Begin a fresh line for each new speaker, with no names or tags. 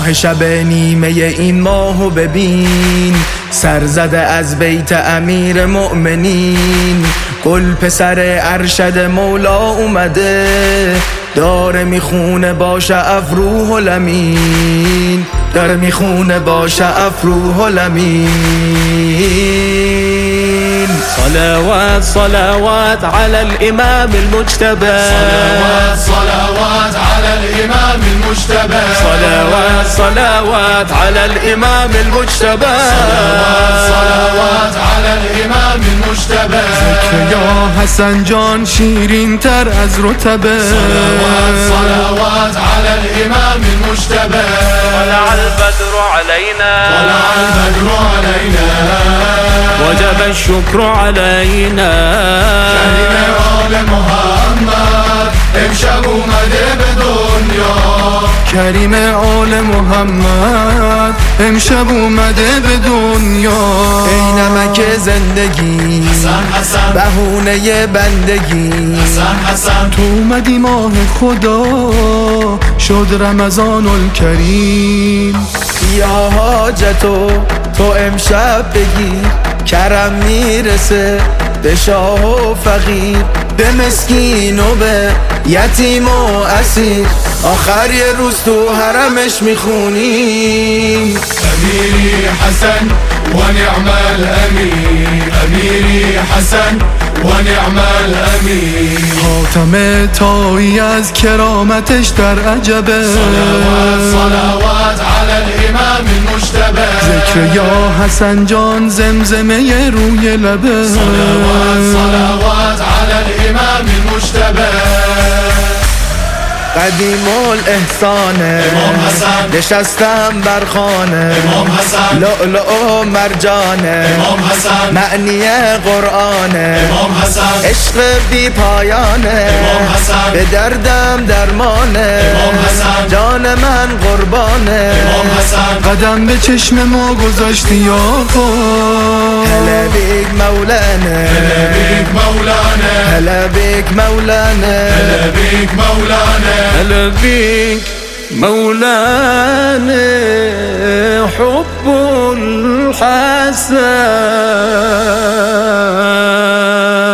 ماه شب نیمه این ماهو ببین، سرزده از بیت امیر مؤمنین. گل پسر ارشد مولا اومده، داره میخونه باشه افروح الامین، داره میخونه باشه افروح الامین.
صلوات صلوات على الإمام المجتبى،
صلوات صلوات على الإمام المجتبى،
صلوات صلوات على الإمام المجتبى،
صلوات صلوات على الإمام المجتبى.
ذکر یا حسن جان شیرین تر از رتبه،
صلوات صلوات على الإمام المجتبى.
طلع البدر علينا،
طلع البدر علينا،
وجب الشكر علينا.
كريم آل محمد امشب اومده به دنیا،
کریم آل محمد امشب اومده به دنیا. ای نمک زندگی
حسن حسن
بهونه بندگی،
حسن حسن
تو اومدی ماه خدا شد رمضان الکریم. یا حاجتو تو امشب بگیر، کرم میرسه به شاه و فقیر، به مسکین و به یتیم و اسیر. آخر یه روز تو حرمش میخونیم.
أميري حسن ونعم الأمير، أميري حسن ونعم الأمير.
حاتم طایی از کرامتش در عجبه،
صلوات صلوات على الإمام المجتبى،
ذکر یا حسن جان زمزمه روی لبه.
صلوات صلوات على الإمام المجتبى.
قدیم الاحسانه
امام حسن،
نشستم بر خانه،
امام حسن،
لؤلؤ و مرجانه،
امام حسن،
معنی قرآنه،
امام حسن،
عشق بی پایانه،
امام حسن،
به دردم درمانه،
امام حسن،
جان من قربانه،
امام حسن.
قدم به چشم ما گذاشتی آقا، هلا بیک مولانه،
هلا بيك مولانا،
هلا بیک مولانه،
هلا بيك مولانا.
هلا بيك مولانا، حب الحسن